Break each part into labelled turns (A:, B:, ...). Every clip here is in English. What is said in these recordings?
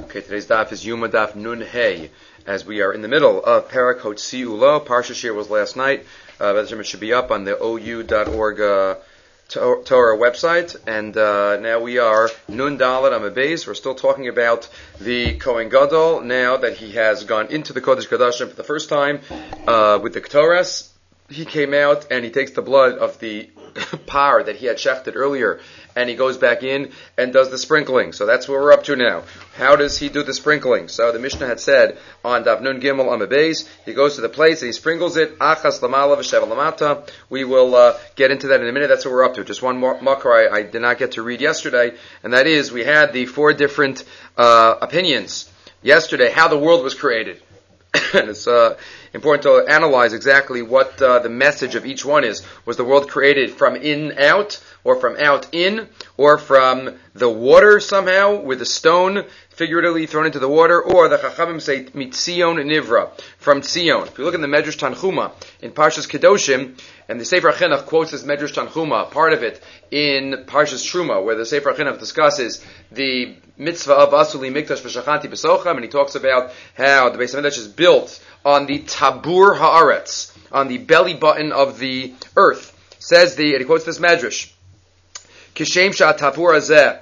A: Okay, today's daf is Yuma Daf Nun Hey, as we are in the middle of Parakot Si'ulo. Parsha Shir was last night. It should be up on the ou.org Torah website. And now we are Nun Dalet Amabez. We're still talking about the Kohen Gadol, now that he has gone into the Kodesh Kodashim for the first time with the Ktoras. He came out and he takes the blood of the par that he had shechted earlier, and he goes back in and does the sprinkling. So that's what we're up to now. How does he do the sprinkling? So the Mishnah had said on Daf Nun Gimel Amabez, he goes to the place and he sprinkles it. Achas lamala v'sheva lamata. We will get into that in a minute. That's what we're up to. Just one more makar I did not get to read yesterday, and that is we had the four different opinions yesterday how the world was created. And it's important to analyze exactly what the message of each one is. Was the world created from in out, or from out in, or from the water somehow, with a stone figuratively thrown into the water, or the Chachamim say mitzion nivra, from Tzion. If you look in the Medrash Tanchuma in Parshas Kedoshim, and the Sefer HaChinuch quotes this Medrash Tanchuma, part of it in Parshas Truma, where the Sefer HaChinuch discusses the mitzvah of Asuli Mikdash v'Shachanti B'Socham, and he talks about how the Beis HaMikdash is built on the Tabur Haaretz, on the belly button of the earth. Says and he quotes this Medrash, Kishem Sha'Tabur Hazeh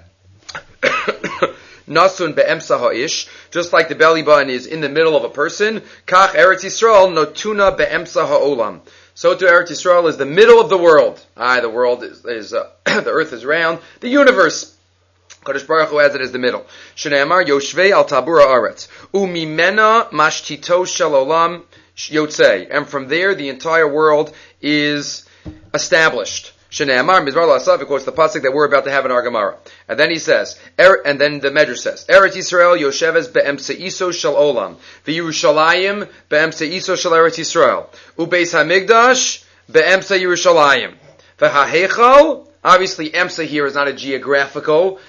A: Nasun be'emsa ha'ish, just like the belly button is in the middle of a person, Kach Eretz Yisrael notuna be'emsa ha'olam. So to Eretz Yisrael is the middle of the world. The world is the earth is round. The universe, Kadosh Baruch Hu has it as the middle. Shneimar Yoshvei al Tabura Aretz Umimena Mashtito Shel Olam Yotzei, and from there the entire world is established. Shneimar Mizmar L'Asav, of course, the pasuk that we're about to have in our Gemara. And then he says, and then the Medrash says, Eretz Yisrael Yosheves be'emseiso shel Olam, v'Yerushalayim be'emseiso shel Eretz Yisrael, u'Beis Hamikdash be'emse Yerushalayim, v'Hahechal. Obviously, emsa here is not a geographical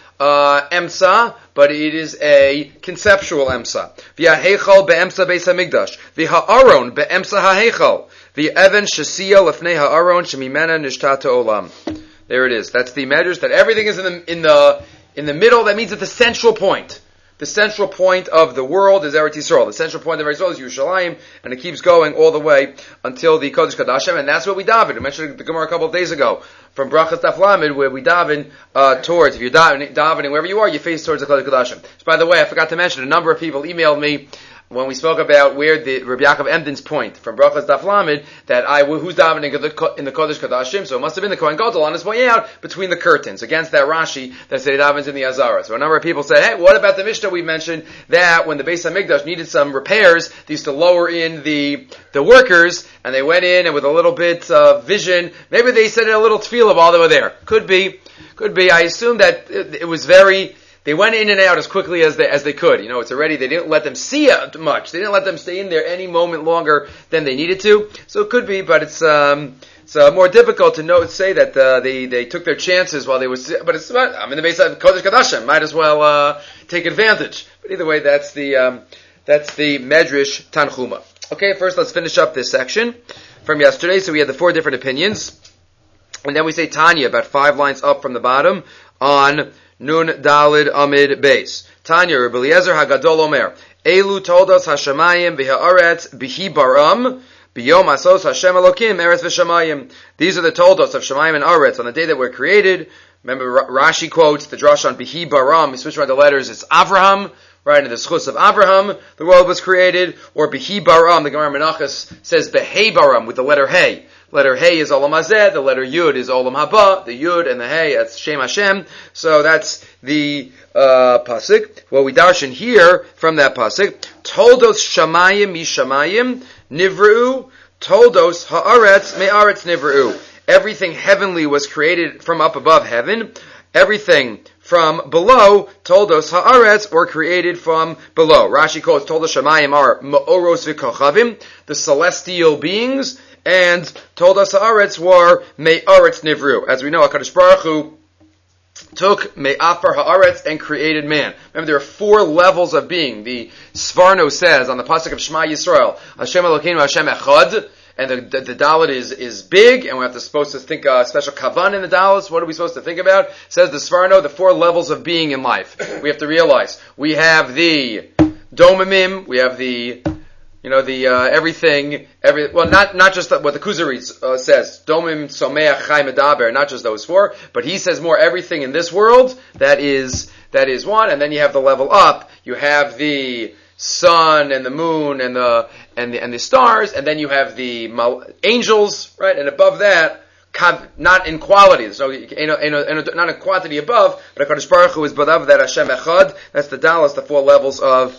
A: emsa, but it is a conceptual emsa. V'Hahechal be'emsa Beis Hamikdash, v'Ha'aron be'emsa Hahechal. The Evan Shasiya Lefnei Ha'aron Shemimena Nishtata Olam. There it is. That's the Medrash that everything is in the middle. That means at the central point. The central point of the world is Eretz Yisrael. The central point of Eretz Yisrael is Yerushalayim, and it keeps going all the way until the Kodesh Kodashim, and that's what we daven. We mentioned the Gemara a couple of days ago from Brachas Daf Lamed, where we daven towards. If you're davening wherever you are, you face towards the Kodesh Kodashim. So, by the way, I forgot to mention, a number of people emailed me when we spoke about where the Rabbi Yaakov Emden's point from Brachas Daf Lamed, that who's davening in the Kodesh Kodashim, so it must have been the Kohen Gadol on his way out between the curtains, against that Rashi that said he davens in the Azara. So a number of people said, hey, what about the Mishnah we mentioned that when the Beis HaMikdash needed some repairs, they used to lower in the workers, and they went in and with a little bit of vision, maybe they said a little tefillah while they were there. Could be. I assume that it was they went in and out as quickly as they could. It's already, they didn't let them see much. They didn't let them stay in there any moment longer than they needed to. So it could be, but it's more difficult to say that they took their chances while they were. But I'm in the base of Kodesh Kodashim. Might as well take advantage. But either way, that's the Medrash Tanchuma. Okay, first let's finish up this section from yesterday. So we had the four different opinions, and then we say Tanya about 5 lines up from the bottom on Nun Dalid Amid Beis. Tanya, Rabbi Eliezer Hagadol Omer, Elu Toldos Hashemayim B'Haaretz B'Hi Baram B'Yom Asos Hashem Elokim Eretz V'Shamayim. These are the Toldos of Shemayim and Aretz on the day that we're created. Remember, Rashi quotes the drush on B'Hi Baram. We switch around the letters. It's Avraham, right in the schus of Avraham. The world was created. Or B'Hi Baram. The Gemara Menachos says B'Hei Baram with the letter Hey. Letter Hey is Olam Hazeh, the letter Yud is Olam Haba, the Yud and the Hey, that's Shem Hashem. So that's the pasuk. What we darshan here from that pasuk, Toldos Shamayim Mishamayim Nivru, Toldos Haaretz Me'aretz Nivru. Everything heavenly was created from up above heaven. Everything from below, Toldos Haaretz, were created from below. Rashi quotes Toldos Shamayim are Ma'oros V'Kochavim, the celestial beings, and Toldos Haaretz were Me'aretz Nivru. As we know, HaKadosh Baruch Hu took Me'afar Haaretz and created man. Remember, there are 4 levels of being. The Sforno says on the pasuk of Shema Yisrael, Hashem Elokeinu Hashem Echad, and the dalet is big, and we're supposed to think a special kavan in the dalet. What are we supposed to think about? It says the Sforno, the 4 levels of being in life. We have to realize we have the domimim, we have the everything, not just what the Kuzari says, domim, someach, chai, medaber, not just those 4, but he says more everything in this world, that is one, and then you have the level up, you have the sun and the moon and the stars, and then you have the angels, right, and above that, not in quality, so not in quantity above, but HaKadosh Baruch Hu is above that Hashem Echad, that's the Dalas, the 4 levels of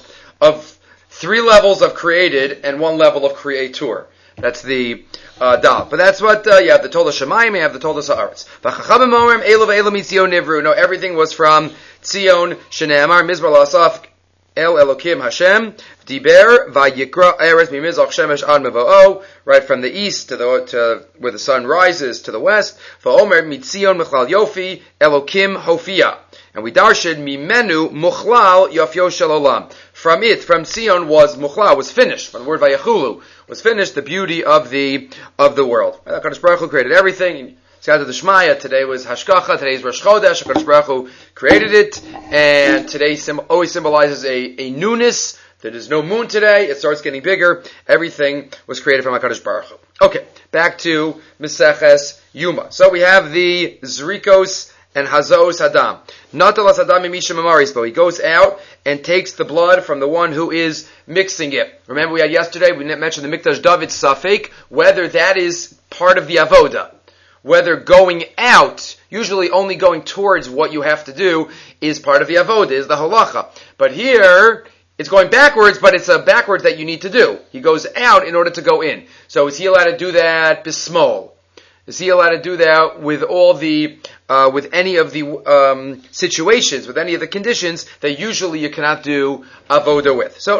A: 3 levels of created and 1 level of creator. That's the Dal. But that's what you have the Tola Shemayim, you have the Tola Sa'aretz. V'chachamim omrim elu ve'elu mitzion nivru. No, everything was from Tzion Shene'amar Mizbar La'asaf El Elokim Hashem Diber Vayikra Eretz Mimizach Shemesh Ad Mevo'o. Right from the east to where the sun rises to the west. Va'omer mitzion Mechlal Yofi Elokim Hofia. And we darshan Mimenu Muchlal Yofyo Shel Olam. From Tzion was Muchlal, was finished. From the word Vayachulu, was finished the beauty of the world. HaKadosh Baruch Hu created everything. Siyata D'Shmaya, today was Hashgacha, today is Rosh Chodesh, HaKadosh Baruch Hu created it, and today always symbolizes a newness. There is no moon today, it starts getting bigger. Everything was created from HaKadosh Baruch Hu. Okay, back to Meseches Yuma. So we have the Zrikos and Hazos Hadam. Natalas Hadam Misha Mamarisbo. He goes out and takes the blood from the one who is mixing it. Remember we had yesterday, we mentioned the Mikdash David Safek, whether that is part of the Avoda. Whether going out, usually only going towards what you have to do, is part of the Avoda, is the Halacha. But here, it's going backwards, but it's a backwards that you need to do. He goes out in order to go in. So is he allowed to do that bismol? Is he allowed to do that with all the, with any of the situations, with any of the conditions that usually you cannot do avoda with? So,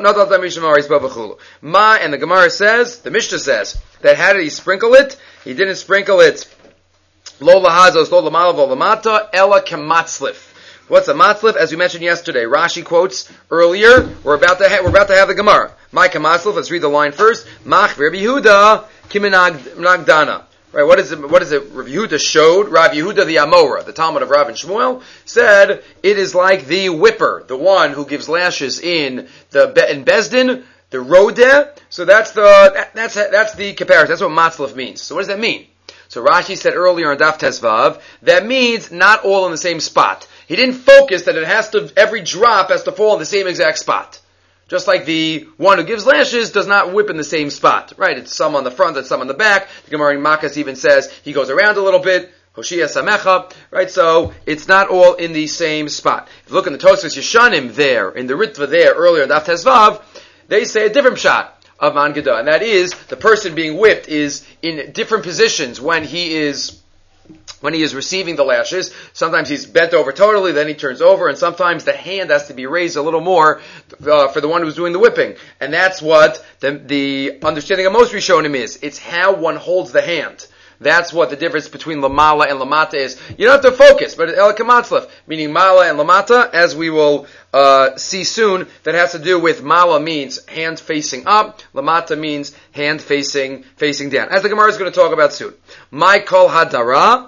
A: Ma, and the Gemara says, the Mishnah says, that how did he sprinkle it? He didn't sprinkle it lo lahazos, lo lamalav, lo lamata, ela kematzlif. What's a matzlif? As we mentioned yesterday, Rashi quotes earlier. We're about to have the Gemara. My kematzlif. Let's read the line first. Mach Rabbi Yehuda kiminagdana. Right, what is it? Rav Yehuda showed, Rav Yehuda the Amora, the Talmud of Rav and Shmuel, said it is like the whipper, the one who gives lashes in Bezdin, the Rodeh. So that's the comparison. That's what matzlif means. So what does that mean? So Rashi said earlier on Daf Tezvav, that means not all in the same spot. He didn't focus that every drop has to fall in the same exact spot. Just like the one who gives lashes does not whip in the same spot, right? It's some on the front, it's some on the back. The Gemara in Makkos even says he goes around a little bit, Hoshia Samecha, right? So it's not all in the same spot. If you look in the Tosfos Yeshanim there, in the Ritva there, earlier in Daf Tezvav, they say a different shot of Man Gedah, and that is the person being whipped is in different positions when he is receiving the lashes. Sometimes he's bent over totally, then he turns over, and sometimes the hand has to be raised a little more for the one who's doing the whipping. And that's what the understanding of most Rishonim is. It's how one holds the hand. That's what the difference between Lamala and Lamata is. You don't have to focus, but El Kamatzlef, meaning Mala and Lamata, as we will see soon, that has to do with Mala means hand facing up, Lamata means hand facing down. As the Gemara is going to talk about soon. My Kol Hadara,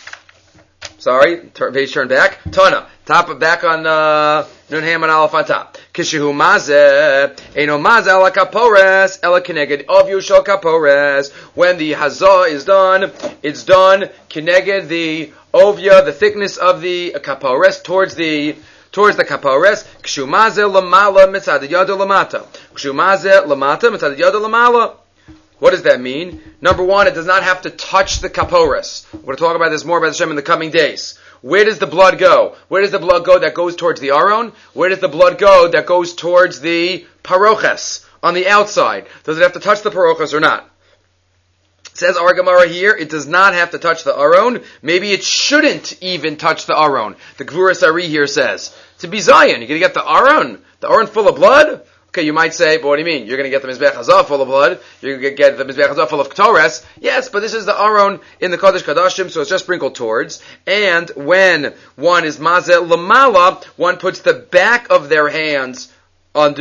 A: page turn back. Tana, back on Nun Ham and Aleph on top. Kishihu mazeh, eno mazeh ala kapores, ela keneged ovyu shel kapores. When the hazah is done, it's done keneged the ovya, the thickness of the kapores, towards the kapores. Kishu mazeh lamala mitzad yada lamata. Kishu mazeh lamata mitzad yada lamala. What does that mean? Number one, it does not have to touch the kapores. We're going to talk about this more about Hashem in the coming days. Where does the blood go? Where does the blood go that goes towards the aron? Where does the blood go that goes towards the paroches on the outside? Does it have to touch the paroches or not? It says our Gemara here, it does not have to touch the aron. Maybe it shouldn't even touch the aron. The Gvuras Ari here says, to be Zion, you're going to get the aron full of blood? Okay, you might say, but what do you mean? You're going to get the Mizbech Hazah full of blood. You're going to get the Mizbech Hazah full of Ketores. Yes, but this is the Aron in the Kodesh Kadashim, so it's just sprinkled towards. And when one is Mazeh Lamala, one puts the back of their hands under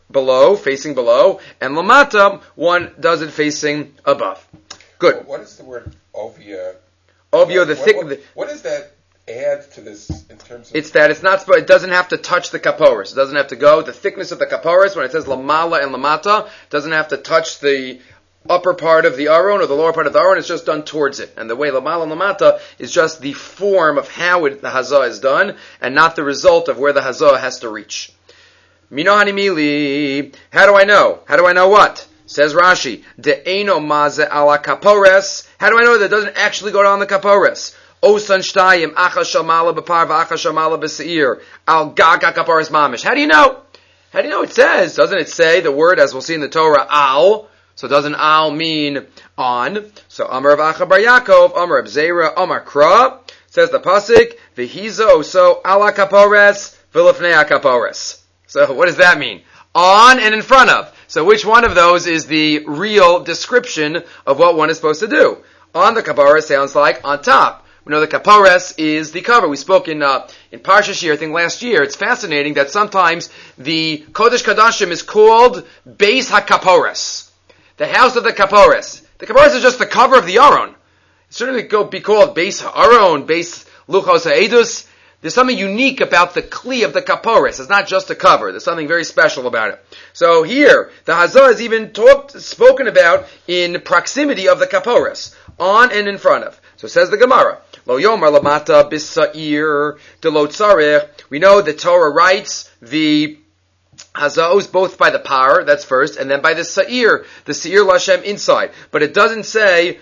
A: below, facing below, and lamata, one does it facing above. Good.
B: What is the word ovia?
A: Ovio, the thick.
B: What does that add to this in terms of?
A: It's that it's not. It doesn't have to touch the kaporis. It doesn't have to go the thickness of the kaporis. When it says lamala and lamata, it doesn't have to touch the upper part of the aron or the lower part of the aron. It's just done towards it. And the way lamala and lamata is just the form of how the hazah is done, and not the result of where the hazah has to reach. Mino hanimili. How do I know? How do I know what? Says Rashi, De'eno maze ala kapores. How do I know that it doesn't actually go down the kapores? Osan shtayim, acha shamala b'par v'acha shamala b'seir, al gaga kapores mamish. How do you know? How do you know it says? Doesn't it say the word, as we'll see in the Torah, al? So doesn't al mean on? So Amar of Acha bar Yaakov, Amar of Zera, Amar Kra, says the pasuk, V'hiza oso ala kapores, v'lefnei kapores. So what does that mean? On and in front of. So which one of those is the real description of what one is supposed to do? On the kapores sounds like on top. We know the kapores is the cover. We spoke in Parsha Shir, I think last year. It's fascinating that sometimes the Kodesh Kodashim is called Beis HaKapores, the house of the kapores. The kapores is just the cover of the aron. It certainly could be called Beis HaAron, Beis Luchos HaEdus. There's something unique about the kli of the kapores. It's not just a cover. There's something very special about it. So here, the hazah is even spoken about in proximity of the kapores, on and in front of. So says the Gemara, Lo yomar lamata bisa'ir de lo tzarech. We know the Torah writes the hazahos both by the par, that's first, and then by the seir lashem inside. But it doesn't say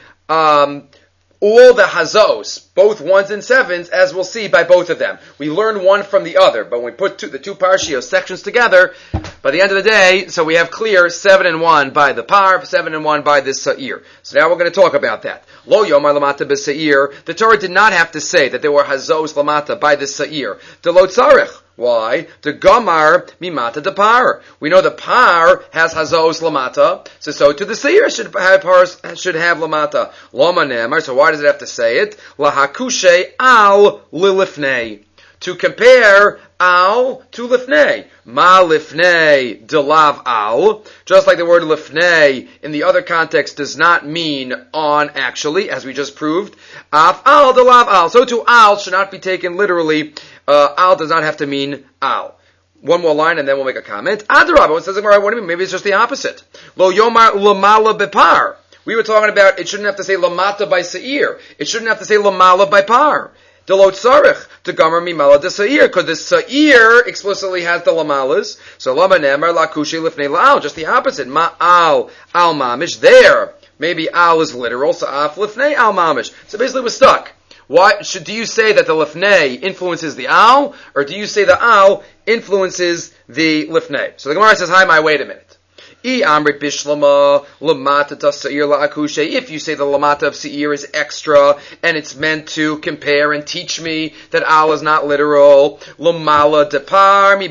A: all the hazos, both ones and sevens, as we'll see by both of them. We learn one from the other, but when we put the two parshios sections together, by the end of the day, so we have clear 7 and 1 by the par, 7 and 1 by the sa'ir. So now we're going to talk about that. Lo yomar lamata b'sa'ir. The Torah did not have to say that there were hazos lamata by the sa'ir. De lo tzarech. Why? The gamar mimata de par. We know the par has hazos lamata, so to the seir should have lamata. Loma nemar. So why does it have to say it? Lahakushe al lilifnei. To compare al to lifnei. Ma lifnei delav al. Just like the word lifnei in the other context does not mean on actually, as we just proved. Af al delav al. So to al should not be taken literally. Al does not have to mean al. One more line and then we'll make a comment. Adarabah, it says, what do you mean? Maybe it's just the opposite. Lo yomar lamala bepar. We were talking about it shouldn't have to say lamata by seir. It shouldn't have to say lamala by par. Delot sarich to gomer mimala de seir, because the seir explicitly has the lamalas. So lama nemer lakushi lifnei laal, just the opposite. Ma al mamish there. Maybe al is literal, so af lifnei al mamish. So basically we're stuck. Why do you say that the lifnei influences the al, or do you say the al influences the lifnei? So the Gemara says, wait a minute. If you say the lamata of seir is extra, and it's meant to compare and teach me that al is not literal, lamala de par, then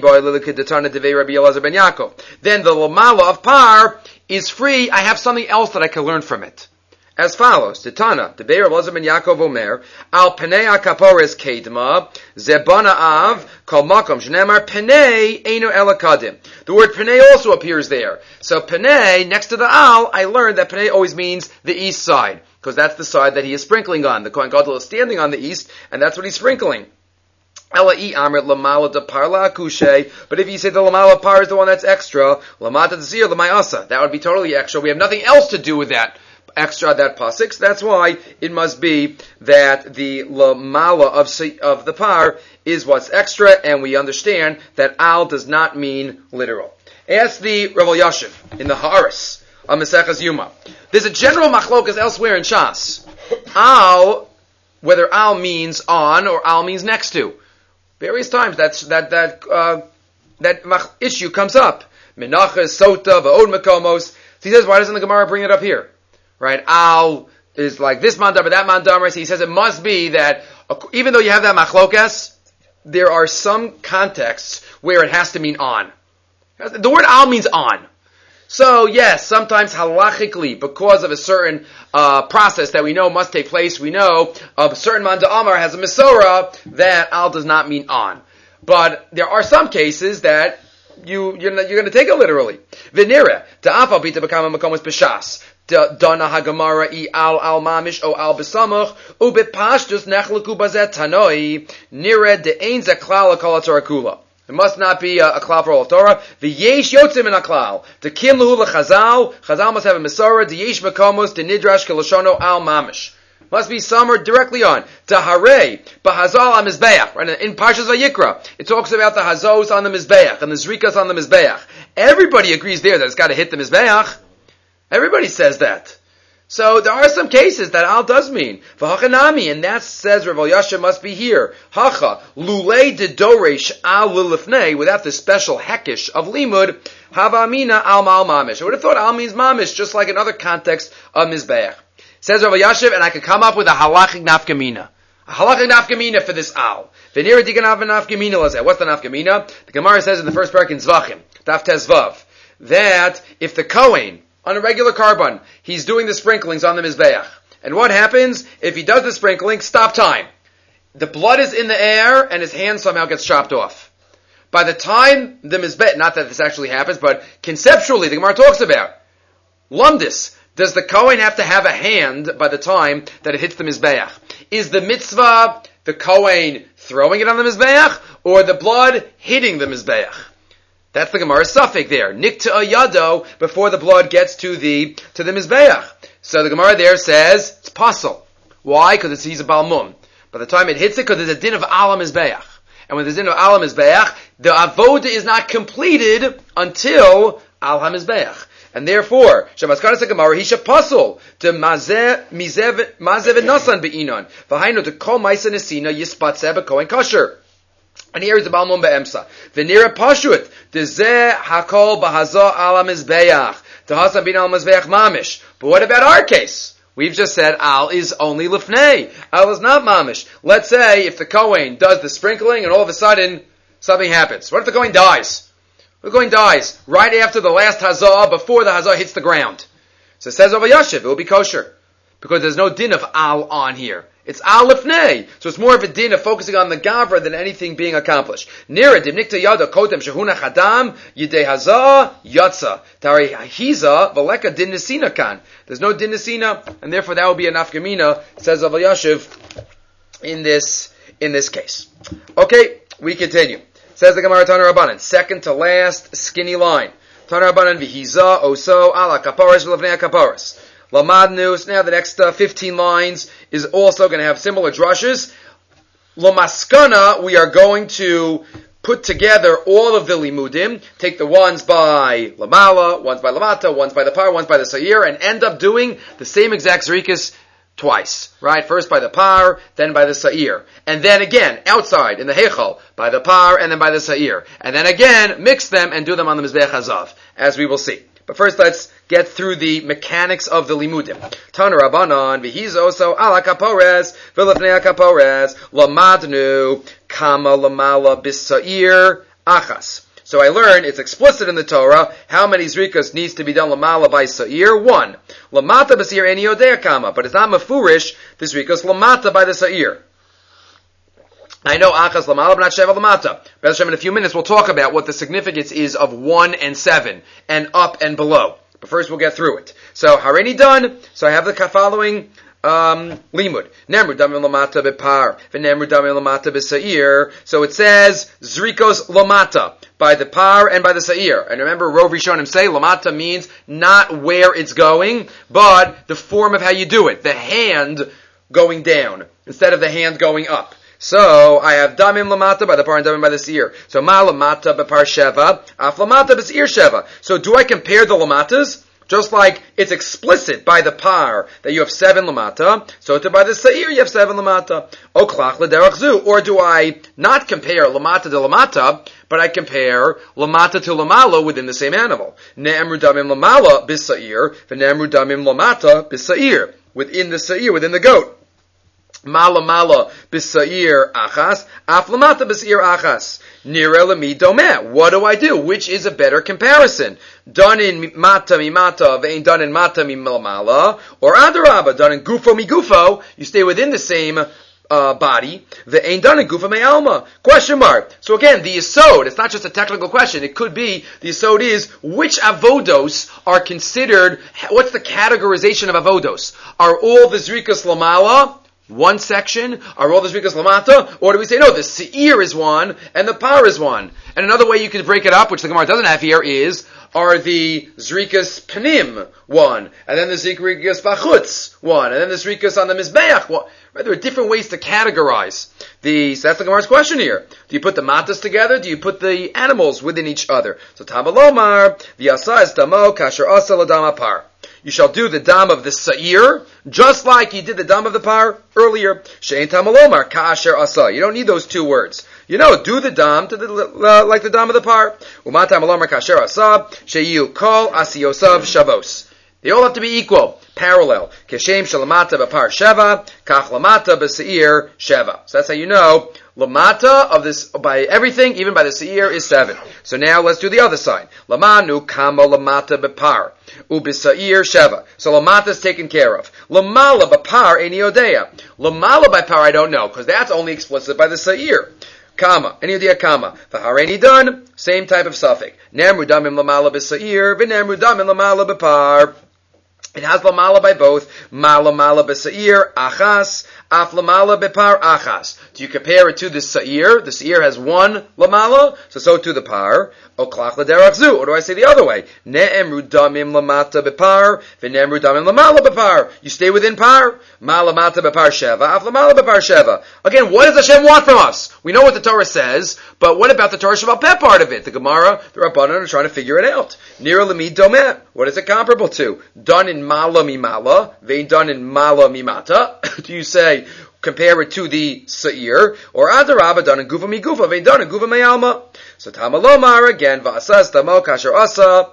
A: the lamala of par is free. I have something else that I can learn from it. As follows, Titana, the Be'er of Elazar ben Yaakov Omer, Al Penei HaKapores Kedma, Zebana Av, Kol Makom, Shnemar Penei Eino Elakadim. The word Penei also appears there. So Penei, next to the Al, I learned that Penei always means the east side, because that's the side that he is sprinkling on. The Kohen Gadol is standing on the east, and that's what he's sprinkling. But if you say the lamala par is the one that's extra, lamata desir l'mayasa, that would be totally extra. We have nothing else to do with that. Extra that pasuk. So that's why it must be that the lamala of the par is what's extra, and we understand that al does not mean literal. Ask the Rav Yashiv in the Haaretz on Maseches Yuma. There's a general machlokas elsewhere in Shas. Al, whether al means on or al means next to. Various times that issue comes up. Menachas, Sota, Va'od Makomos. So he says, why doesn't the Gemara bring it up here? Right, al is like this mandamar, that mandamar. So he says it must be that even though you have that machlokas, there are some contexts where it has to mean on. The word al means on. So yes, sometimes halachically, because of a certain process that we know must take place, we know a certain mandamar has a mesorah that al does not mean on. But there are some cases that you're going to take it literally. Venira ta'afal bita bekama makomos b'shas. Dana hagamara I al mamish o al besamuch u bepashtus nechleku bazet tanoi nira de ein zaklal kol Torah kula. It must not be a klal for all of Torah. V'yesh yotzim in a klal. The kin lehu lechazal. Chazal must have a mesora. The yesh makomos the nidrash keloshono al mamish. Must be somewhere directly on. Taharei bahazal al mizbeach. Right in Parshas Vayikra, it talks about the hazos on the mizbeach and the zrikas on the mizbeach. Everybody agrees there that it's got to hit the mizbeach. Everybody says that. So there are some cases that al does mean v'hachanami, and that says Rav Elyashiv must be here. Hacha lulei de doresh al lilifnei, without the special hekish of limud havamina al mal mamish. I would have thought al means mamish, just like in other contexts of mizbeach. Says Rav Elyashiv, and I could come up with a halachic nafkamina. A halachic nafkamina for this al. V'nira diganav nafkamina lazeh. What's the nafkamina? The Gemara says in the first parak in Zvachim, Daf Tezvav, that if the Kohen on a regular carbon, he's doing the sprinklings on the Mizbeach. And what happens if he does the sprinkling? Stop time. The blood is in the air and his hand somehow gets chopped off. By the time the Mizbeach, not that this actually happens, but conceptually the Gemara talks about, Lumdis, does the Kohen have to have a hand by the time that it hits the Mizbeach? Is the mitzvah the Kohen throwing it on the Mizbeach or the blood hitting the Mizbeach? That's the Gemara's suffix there. Nikta yado, before the blood gets to the Mizbeach. So the Gemara there says, it's pasul. Why? Because he's a balmum. By the time it hits it, because there's a din of alam Mizbeach. And when there's a din of alam Mizbeach, the avoda is not completed until al ha-Mizbeach. And therefore, Shemaskanas HaGemara, he should pasul to mazev nasan be'inon. V'hainu to kol maisa nesina yispatzeh b'kohen kasher. And here is the Balmum be'emsa. V'nira pashut, dezeh hakol b'hazo ala mizbeach. Tahasan bin al mizbeach mamish. But what about our case? We've just said al is only lifnei. Al is not mamish. Let's say if the Kohen does the sprinkling and all of a sudden something happens. What if the Kohen dies? The Kohen dies right after the last hazah, before the hazah hits the ground. So it says over Yashiv, it will be kosher. Because there's no din of al on here. It's al lifnei. So it's more of a din of focusing on the gavra than anything being accomplished. Nira dimnikta yada kotem shehuna chadam yidei hazah yatsa. Tari hiza valeka din nesina kan. There's no din nesina, and therefore that will be a nafkamina, says Rav Elyashiv, in this case. Okay, we continue. Says the Gemara Tana Rabbanan, second to last skinny line. Tana Rabbanan vihiza oso ala kaparas v'levnei kaparas. Lamadnus. Now the next 15 lines is also going to have similar drushes. Lamaskana, we are going to put together all of the limudim, take the ones by Lamala, ones by Lamata, ones by the Par, ones by the Sa'ir, and end up doing the same exact Zrikas twice. Right? First by the Par, then by the Sa'ir. And then again, outside, in the Heichal, by the Par, and then by the Sa'ir. And then again, mix them and do them on the Mizbech Hazav, as we will see. But first, let's get through the mechanics of the limudim. Tana Rabbanan v'hizoso ala kapores v'lefnei kapores lamadnu kama lamala bisair achas. So I learned it's explicit in the Torah how many zrikas needs to be done lamala by sa'ir. 1. Lamata b'sair eni yodea kama, but it's not mafurish the zrikas lamata by the sa'ir. I know achas lamala, but not sheva lamata. Be'ez Hashem, in a few minutes we'll talk about what the significance is of 1 and 7, and up and below. But first we'll get through it. So, harini done. So I have the following limud. Nemru damim lamata bepar, v'nemru damim lamata b'sa'ir. So it says zrikos lamata, by the par and by the sa'ir. And remember, Rov Rishonim say lamata means not where it's going, but the form of how you do it. The hand going down, instead of the hand going up. So I have damim lamata by the par and damim by the seir. So ma lamata b'par sheva, af lamata b'seir sheva. So do I compare the lamatas? Just like it's explicit by the par that you have 7 lamata, so to by the seir you have 7 lamata. O klach l'derach zu. Or do I not compare lamata to lamata, but I compare lamata to lamala within the same animal? Ne'emru damim lamala b'seir, v'ne'emru damim lamata b'seir. Within the seir, within the goat. Mala b'sa'ir achas, af lamata b'sa'ir achas. Nira lemi domeh. What do I do? Which is a better comparison? Done in mata mimata, ve'in done in mata milamala, or adarabba, done in gufo mi gufo, you stay within the same body. The ein dana gufa me'alma. Question mark. So again, the yesod, it's not just a technical question. It could be, the yesod is, which avodos are considered, what's the categorization of avodos? Are all the zrikas lamala one section? Are all the zrikas lamata? Or do we say, no, the seir is one, and the par is one? And another way you could break it up, which the Gemara doesn't have here, is, are the zrikas panim one, and then the zrikas bachutz one, and then the zrikas on the mizbeach one? Right? There are different ways to categorize these. So that's the Gemara's question here. Do you put the matas together? Do you put the animals within each other? So Tamalomar, v'yasa es damo kasher asa l'dam par. You shall do the dam of the sa'ir, just like you did the dam of the par earlier. She'en tamalomar kasher asa. You don't need those two words. You know, do the dam to the like the dam of the par. Uma tamalomar kasher asa sheyu kol asiyosav shavos. They all have to be equal, parallel. Keshem shalamata b'par sheva, kach lamata b'seir sheva. So that's how you know lamata of this, by everything, even by the seir, is 7. So now let's do the other side. Lamanu kama lamata b'par u'b'seir sheva. So lamata is taken care of. Lamala b'par eni odea. Lamala b'par I don't know, because that's only explicit by the seir. Kama, any idea kama. V'hareni done, same type of suffix. Nemru damim lamala b'seir, v'nemru damim lamala b'par. It has lamala by both. Mala b'sa'ir achas, af lamala b'par achas. Do you compare it to the sa'ir? The sa'ir has one lamala, so to the par. Oklach l'derach zu. Or do I say the other way? Ne'emru damim lamata b'par, v'ne'emru damim lamala b'par. You stay within par. Ma lamata b'par sheva, af lamala b'par sheva. Again, what does Hashem want from us? We know what the Torah says, but what about the Torah Shabbat Peh part of it? The Gemara, the Rabbanan are trying to figure it out. Nira l'mid domeh. What is it comparable to? Done in mala mimala, vein done in mala mimata. Do you say, compare it to the sa'ir, or adarabba done in gufa mi gufa, vein done in gufa mayalma. So tamalomar again, va'asas tamo kasher asa,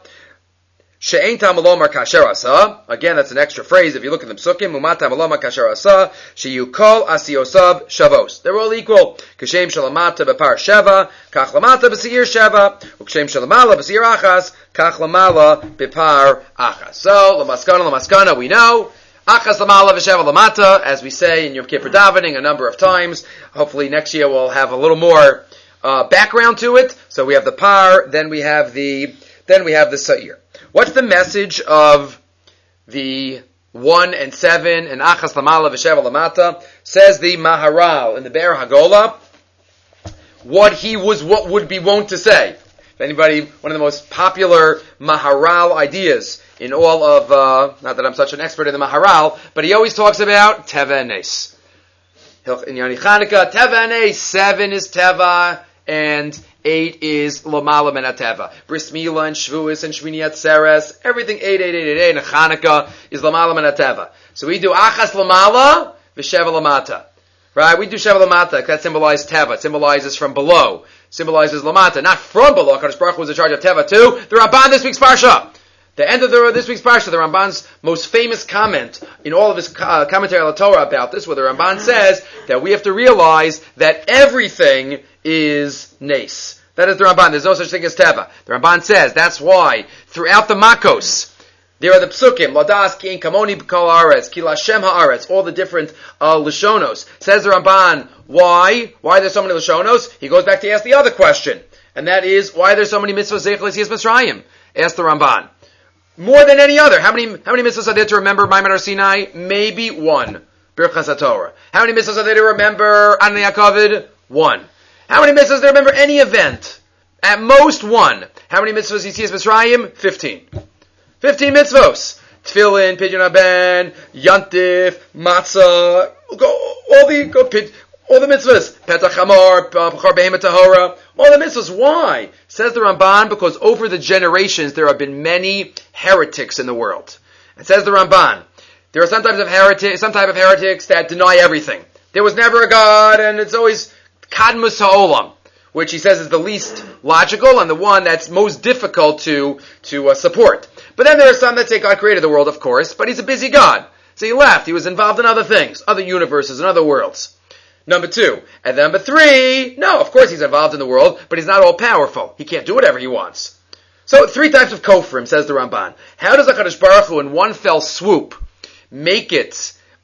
A: she'ein tamalomar kasher asa. Again, that's an extra phrase. If you look at the psukim, umat tamalomar kasher asa, she'yukol asiyosav shavos. They're all equal. Kashem shalamata b'par sheva, kach lamata b'seir sheva, ukashem shalamala b'seir achas, kach lamala b'par achas. So, lamaskana, we know. Achas lamala v'sheva lamata, as we say in Yom Kippur davening a number of times. Hopefully next year we'll have a little more background to it. So we have the par, then we have the sa'ir. What's the message of the 1 and 7 and achas lamala v'sheva lamata? Says the Maharal in the Be'er Hagola, what would be wont to say. If anybody, one of the most popular Maharal ideas in all of, not that I'm such an expert in the Maharal, but he always talks about Teva and Nes. In Yoni Chanukah, Teva and Nes, 7 is Teva, and 8 is Lamala Men HaTeva. Bris Milah and Shvuas and Shmini Atzeres, everything 8, and Chanukah is Lamala Men HaTeva. So we do Achas Lamala, V'Sheva Lamata. Right? We do Sheva Lamata, that symbolizes Teva. It symbolizes from below. Symbolizes Lamata, not from below. HaKadosh Baruch Hu was in charge of Teva too. The Ramban this week's Parsha. The end of this week's Parsha, the Ramban's most famous comment in all of his commentary on the Torah about this, where the Ramban says that we have to realize that everything is Nes. That is the Ramban. There's no such thing as Teva. The Ramban says that's why throughout the Makos, there are the psukim, Ladas ki ein kamoni b'kol haaretz, ki lashem haaretz, all the different Lashonos. Says the Ramban, why? Why are there so many Lashonos? He goes back to ask the other question, and that is, why are there so many mitzvahs Zeich L'Yetzias Mitzrayim? Ask the Ramban. More than any other. How many mitzvahs are there to remember Maimon Har Sinai? Maybe 1. Birchas HaTorah. How many mitzvahs are there to remember Adonai Yaakov? 1. How many mitzvahs are there to remember any event? At most 1. How many mitzvahs Yetzias Mitzrayim? 15. 15 mitzvos. Tefillin, Pidyon Haben, Yantif, Matzah, all the mitzvahs. Petach Hamor, Bechor Behemoth Tahora, all the mitzvahs. Why? Says the Ramban, because over the generations there have been many heretics in the world. It says the Ramban, there are some type of heretics that deny everything. There was never a God, and it's always Kadmus Ha'olam, which he says is the least logical and the one that's most difficult to support. But then there are some that say God created the world, of course, but he's a busy God. So he left. He was involved in other things, other universes and other worlds. Number 2. And then number 3, no, of course he's involved in the world, but he's not all powerful. He can't do whatever he wants. So 3 types of kofrim, says the Ramban. How does HaKadosh Baruch Hu in one fell swoop make it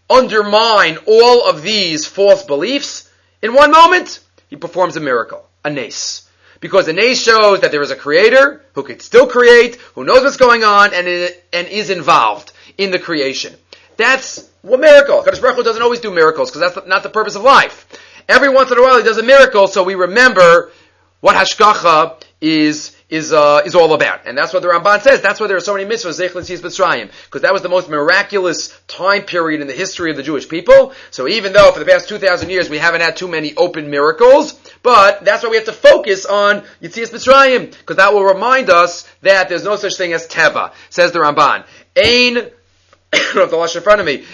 A: undermine all of these false beliefs, in one moment, he performs a miracle, a nes. Because the nes shows that there is a creator who can still create, who knows what's going on, and is involved in the creation. That's what miracle. Kadosh Baruch Hu doesn't always do miracles, because that's not the purpose of life. Every once in a while he does a miracle, so we remember what hashgacha is all about. And that's what the Ramban says. That's why there are so many mitzvahs, Zech L'Tzias B'Tzrayim, because that was the most miraculous time period in the history of the Jewish people. So even though for the past 2,000 years we haven't had too many open miracles, but that's why we have to focus on Yetzias B'Tzrayim, because that will remind us that there's no such thing as Teva, says the Ramban. I don't have the Lashon in front of me.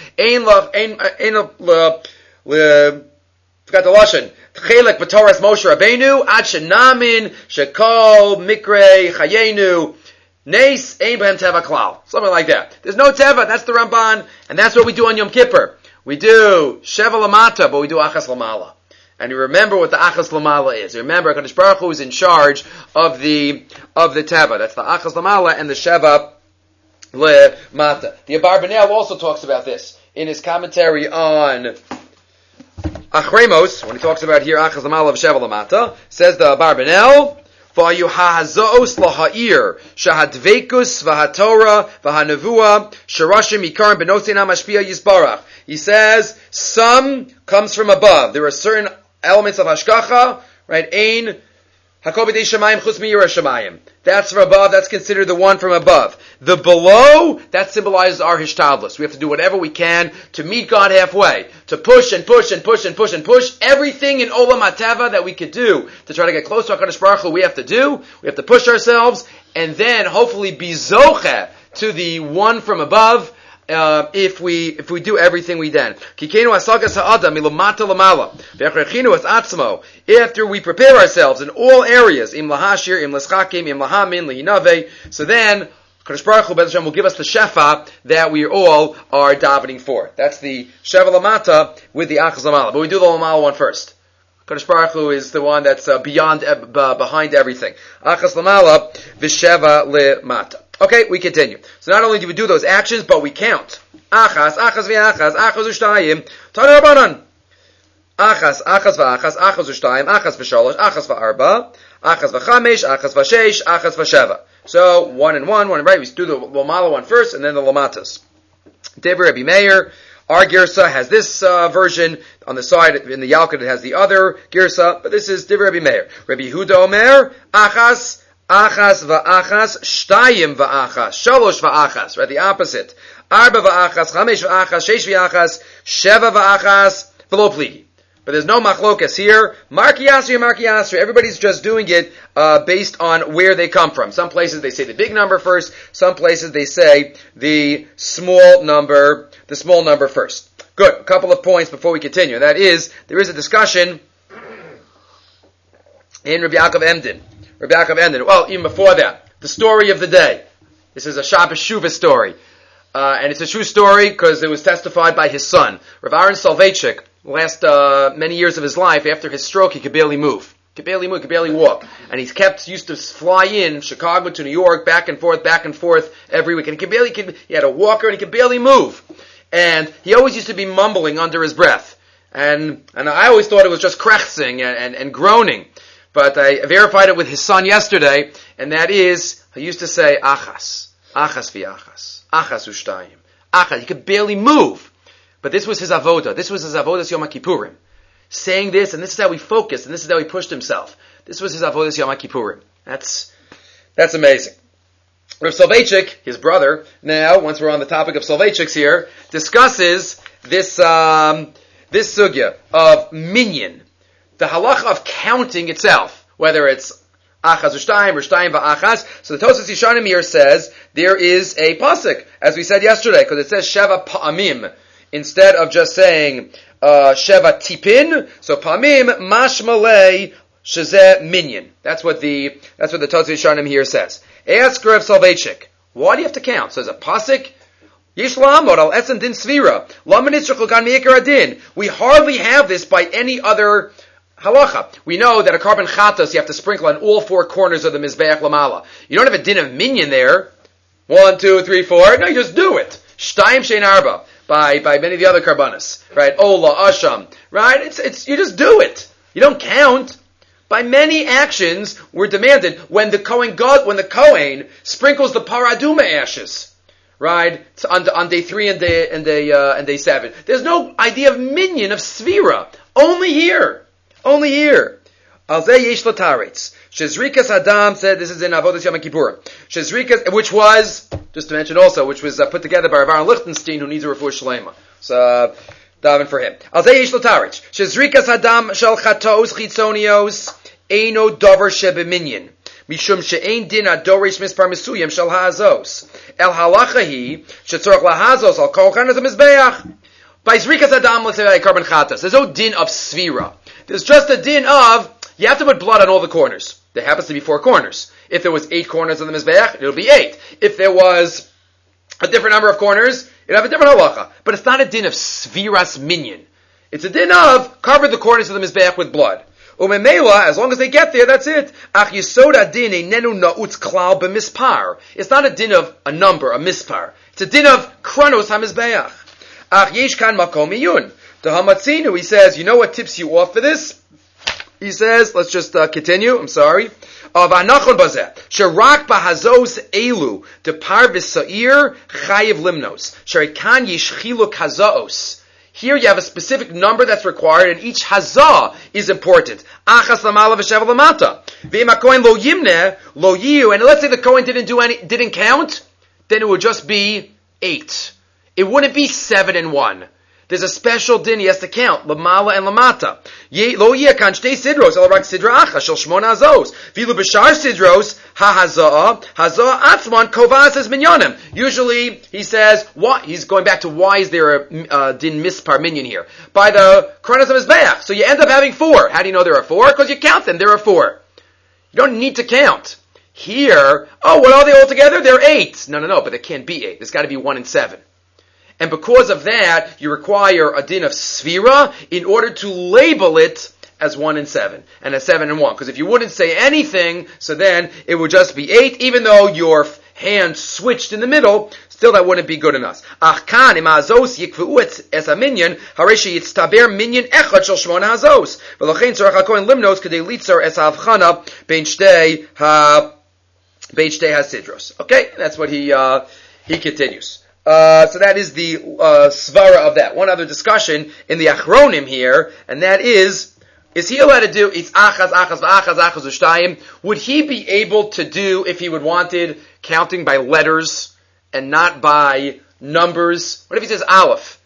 A: Forgot the Lashon. Chelek b'Torah Moshe Rabbeinu ad shenamin shekol mikre chayenu nes ein b'hem teva klal. Something like that. There's no teva. That's the Ramban, and that's what we do on Yom Kippur. We do sheva lamata, but we do achas lamala. And you remember what the achas lamala is. You remember HaKadosh Baruch Hu is in charge of the teva. That's the achas lamala and the sheva lemata. The Abarbanel also talks about this in his commentary on Achremos, when he talks about here Achaz Lamala v'Sheva Lamata, says the Abarbanel, V'ayuhahazoos laha'ir shahadvekus v'hatorah v'hanavua sharashim ikarim b'nosina mashpia yisbarach. He says some comes from above. There are certain elements of hashgacha, right? Ein hakol b'dei shamayim chutz mi'yirah shamayim. That's from above. That's considered the one from above. The below, that symbolizes our hishtadlus. We have to do whatever we can to meet God halfway. To push and push and push and push and push. Everything in Olam HaTeva that we could do to try to get close to HaKadosh Baruch Hu, we have to do. We have to push ourselves and then hopefully be zocheh to the one from above. If we do everything we can. After we prepare ourselves in all areas, so then Kadosh Baruch Hu will give us the shefa that we all are davening for. That's the sheva lamata with the achaz lamala. But we do the lamala one first. Kadosh Baruch Hu is the one that's behind everything. Achaz lamala v'sheva lemata. Okay, we continue. So not only do we do those actions, but we count. Achas v'achas, achas u'shtayim, Tana Rabbanan. Achas v'achas, achas u'shtayim, achas v'shalosh, achas v'arba, achas v'chamesh, achas v'sheish, achas v'sheva. So, one, right? We do the Lamala one first, and then the Lamatas. Devar Rabbi Meir, our Girsa has this version. On the side, in the Yalkut, it has the other Girsa, but this is Devar Rabbi Meir. Rabbi Yehuda Omer, achas v'achas, shtayim v'achas, shalosh v'achas, right? The opposite. Arba v'achas, chamesh v'achas, sheish v'achas, sheva v'achas, v'lo pligi. But there's no machlokas here. Marki Yasri. Everybody's just doing it based on where they come from. Some places they say the big number first. Some places they say the small number first. Good. A couple of points before we continue. That is, there is a discussion in Rabbi Yaakov Emden. Well, even before that, the story of the day. This is a Shabbos Shuvah story. And it's a true story because it was testified by his son. Rav Aaron Soloveitchik, last many years of his life, after his stroke, he could barely move. Could barely walk. And he used to fly in Chicago to New York, back and forth every week. And he had a walker and he could barely move. And he always used to be mumbling under his breath. And I always thought it was just krechzing and groaning. But I verified it with his son yesterday, and that is, he used to say, achas v'achas, achas u'shtayim, achas. He could barely move. But this was his avoda. This was his avodas Yom Kippurim. Saying this, and this is how he focused, and this is how he pushed himself. This was his avodas Yom Kippurim. That's amazing. Rav Soloveitchik, his brother, now, once we're on the topic of Soloveitchiks here, discusses this sugya of minyan. The halacha of counting itself, whether it's achaz or shtayim va'achaz. So the Tosas Yishanim here says there is a pasuk, as we said yesterday, because it says sheva pa'amim instead of just saying sheva tipin. So pa'amim mashmalei shezeh minyan. That's what the Tosas Yishanim here says. Ask Rav Soloveitchik, why do you have to count? So there's a pasuk. Yish la'amod al etzem din svira. Lama nitzrach l'kan mi'ikar adin. We hardly have this by any other halacha. We know that a carbon chatas you have to sprinkle on all four corners of the mizbeach lamala. You don't have a din of minyan there. 1, 2, 3, 4. No, you just do it. Shtayim shein arba. by many of the other karbanos, right? Ola, asham, right? It's you just do it. You don't count. By many actions were demanded when the Kohen sprinkles the paraduma ashes, right? On day 3 and day 7. There's no idea of minyan of svira. Only here. Al zeh yesh l'taretz. Shezrikas Adam said, this is in Avodas Yom Kippur. Shezrikas, which was, just to mention also, which was put together by Rav Lichtenstein, who needs a refuah shlema. So, daven for him. Al zeh yesh l'taretz. Shezrikas Adam shel chatos chitzonios eino dover shebeminyan. Mishum she'ein din adorish mispar mesuyim shel ha'azos. El halacha hi, shetzorach lahazos al kol chanas ha-mizbeach. By Zrikas Adam, let's say by carbon chatas. There's no din of svira. There's just a din of, you have to put blood on all the corners. There happens to be 4 corners. If there was 8 corners on the Mizbeach, it'll be 8. If there was a different number of corners, it'll have a different halacha. But it's not a din of sviras minyan. It's a din of, cover the corners of the Mizbeach with blood. Umemela, as long as they get there, that's it. Ach yisod din einenu na'utz klal b'mispar. It's not a din of a number, a mispar. It's a din of kronos ha-Mizbeach. Ach yesh kan makom iyun. The Hamatzinu, he says, you know what tips you off for this? He says, let's just continue, I'm sorry. V'anachon bazeh, sherak bahazos elu, de par v'sa'ir, chayiv limnos, sherikan yishchilu kazaos. Here you have a specific number that's required, and each hazah is important. Achas lamala v'shevel lamata. V'im ha-kohen lo yimneh, lo yiu, and let's say the Kohen didn't count, then it would just be 8. It wouldn't be 7 and 1. There's a special din he has to count. Lamala and lamata. Lo yekan shtei sidros, el rak sidra acha, shel shmona azos. Vilu b'shar sidros, hazah atzman kovas es minyanim. Usually, he says, he's going back to why is there a din mispar minyan here? By the kronos of Mizbeach. So you end up having 4. How do you know there are 4? Because you count them, there are 4. You don't need to count. Here, what are they all together? They're 8. No, but there can't be 8. There's got to be 1 and 7. And because of that, you require a din of svira in order to label it as 1 and 7, and as 7 and 1. Because if you wouldn't say anything, so then it would just be 8, even though your hand switched in the middle, still that wouldn't be good enough. Achkan im hazos yikvu es a minyan, hareshi yitztaber minyan echad shel shmona hazos. V'lochein tzorach hakohen limnos kedei litzor es ha'avchana bein shtei hasidros. Okay, that's what he continues. So that is the svara of that. One other discussion in the Achronim here, and that is he allowed to do it's achaz ushtayim? Would he be able to do if he wanted counting by letters and not by numbers? What if he says aleph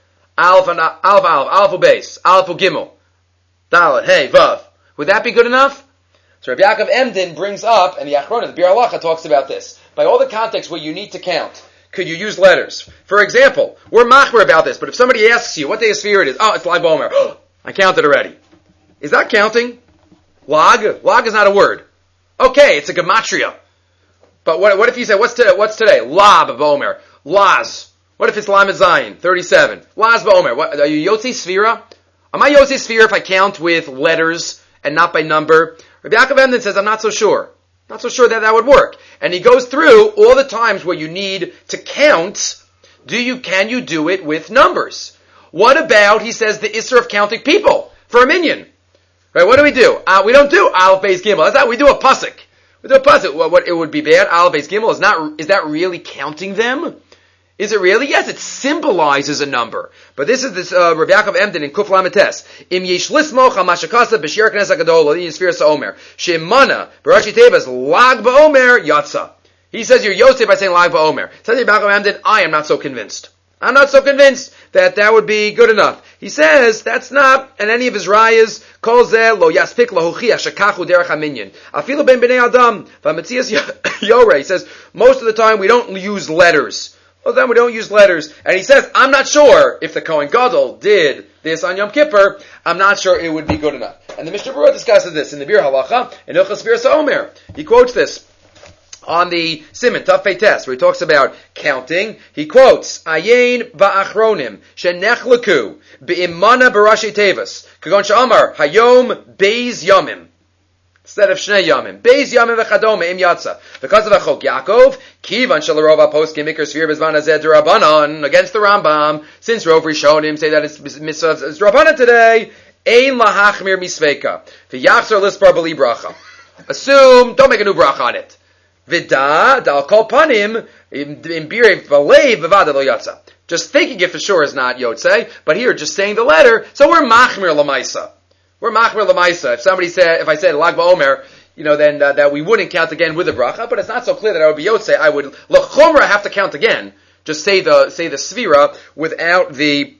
A: base, aleph gimel, dalet, hey, vav? Would that be good enough? So Rabbi Yaakov Emden brings up, and the Achronim, the Bir Halacha talks about this. By all the contexts where you need to count, could you use letters? For example, we're machmer about this, but if somebody asks you what day of Sfira it is, it's Lag BaOmer. I counted already. Is that counting? Lag? Lag is not a word. Okay, it's a gematria. But what if you say, what's today? Lab BaOmer. Laz. What if it's Lamed Zayin? 37. Laz BaOmer. Are you Yotzi Sfira? Am I Yotzi Sfira if I count with letters and not by number? Rabbi Yaakov Emden says, I'm not so sure. Not so sure that would work. And he goes through all the times where you need to count. Can you do it with numbers? What about, he says, the Isser of counting people for a minyan? Right, what do? We don't do Aleph Beis Gimel. We do a pasuk. We do a pasuk. What it would be bad, Aleph Beis Gimel is that really counting them? Is it really? Yes, it symbolizes a number. But this is this Rabbi Yaakov Emden in Kuf Lametes. Im yesh lismoch al mashakasa b'shir knes hagadol l'yin sfira sa'omer she'mana b'rashi tevas lag ba'omer yatsa. He says you're Yosef by saying lag ba'omer. Says Rabbi Yaakov Emden, I am not so convinced. I'm not so convinced that would be good enough. He says that's not, and any of his rayas, kol zeh lo yaspik lahuchiach shekachu derech haminyan. Afilu ben bnei adam v'ametzias yoreh. He says most of the time we don't use letters. Well, then we don't use letters. And he says, I'm not sure if the Kohen Gadol did this on Yom Kippur, I'm not sure it would be good enough. And the Mishnah Berurah discusses this in the Bir Halacha, in Hilchos Sfira Sa'omer. He quotes this on the Siman, Taf Pei Tes, where he talks about counting. He quotes, Ayin ba'achronim, shenechlaku, be'imana b'rashi tevas, kagon sha'amar, hayom beis yomim. instead of Shnei Yamim. Beis Yamim v'chadome im yatsa. Because of Achok Yaakov, Kivan shalarova poskim mikra svir bezman hazeh d'Rabbanan, against the Rambam, since Rov Rishonim say that it's mitzvah it's Rabbanan today, ein lahachmir misveika. V'yachzor lispar b'li bracha. Assume, don't make a new bracha on it. Vida, dal kol panim, in birei v'leiv v'vada lo yatsa. Just thinking it for sure is not Yotzei, but here, just saying the letter, so we're machmir l'maisa. We're machmir l'maisa. If I said Lag BaOmer, then that we wouldn't count again with the bracha, but it's not so clear that I would be Yotzei. I would l'chomra have to count again. Just say the svira without the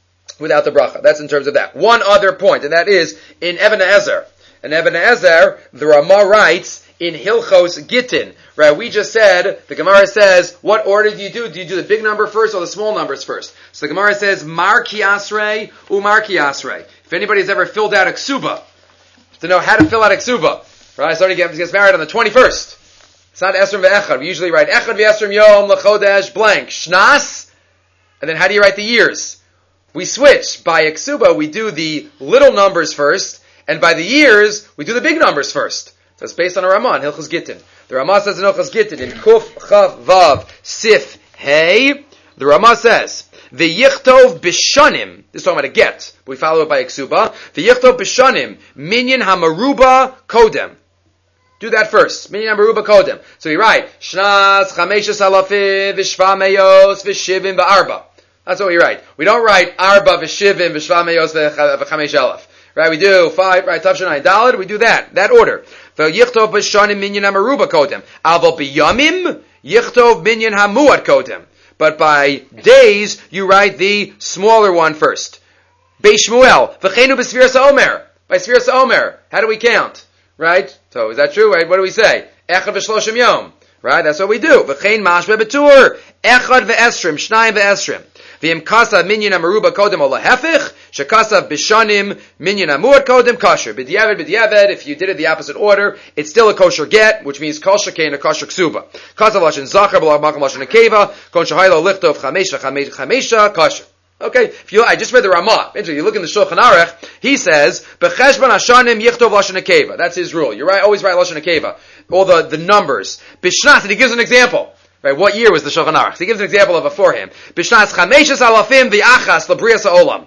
A: bracha. That's in terms of that. One other point, and that is in Even HaEzer. In Even HaEzer, the Ramah writes in Hilchos Gittin, right? We just said, the Gemara says, what order do you do? Do you do the big number first or the small numbers first? So the Gemara says, Mar ki asrei, umar ki asrei. If anybody's ever filled out a ksuba, to know how to fill out a ksuba, right? Somebody gets married on the 21st. It's not Esrim ve'echad. We usually write Echad ve'esrim yom l'chodesh blank. Shnas. And then how do you write the years? We switch. By a ksuba, we do the little numbers first, and by the years, we do the big numbers first. So it's based on a Ramah in Hilchos Gittin. The Ramah says in Hilchos Gittin, in Kuf Chav Vav Sif Hey, the Ramah says, V'yichtov b'shanim, this is talking about a get, we follow it by a ksuba, V'yichtov b'shanim, minyan hamaruba kodem. Do that first. Minyan hamaruba kodem. So you write, Shnas chameshes alafim v'shva meyos v'shivim v'arba. That's what we write. We don't write arba v'shivim v'shva meyos v'chamesh alaf. Right, we do 5, right, Tavshanai Daled, we do that order. Yichtov b'shanim minyan hamaruba kodem. Aval b'yamim, yichtov minyan hamuat kodem. But by days, you write the smaller one first. Beis Shmuel, v'cheinu b'sfiras ha'omer. By Sfiras ha'omer, how do we count? Right? So, is that true? Right? What do we say? Echad v'shloshim yom. Right? That's what we do. V'chein mashbe b'tur. Echad v'esrim. Shnayim v'esrim. V'im kasav minyan hamaruba kodem o lahefich. Shekasav b'shanim minyan hamuat kodem kosher. B'diavad, if you did it the opposite order, it's still a kosher get, which means kosher kein a kosher ksuba. Kasav lashon zachar b'lag makam lashon nekeva. Kon shahaylo lichtov chamesha kosher. Okay, I just read the Ramah. You look in the Shulchan Aruch, he says, B'cheshban hashanim yichtov lashon nekeva. That's his rule. You're right, always write lashon nekeva. All the numbers. B'shnas, and he gives an example. Right, what year was the Shulchan Aruch? He gives an example of it for him. B'shnas chameshes alafim v'achas l'brias ha'olam.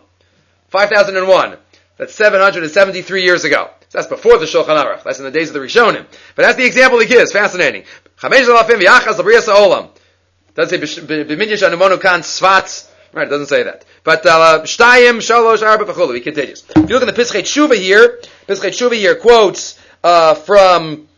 A: 5001. That's 773 years ago. So that's before the Shulchan Aruch. That's in the days of the Rishonim. But that's the example he gives. Fascinating. Chameshes alafim v'achas l'brias ha'olam. Doesn't say b'minyan shanumonu kan svatz. Right, it doesn't say that. But shtayim, shalosh, arba, v'chulu. He continues. If you look in the Pischei Tshuva here quotes from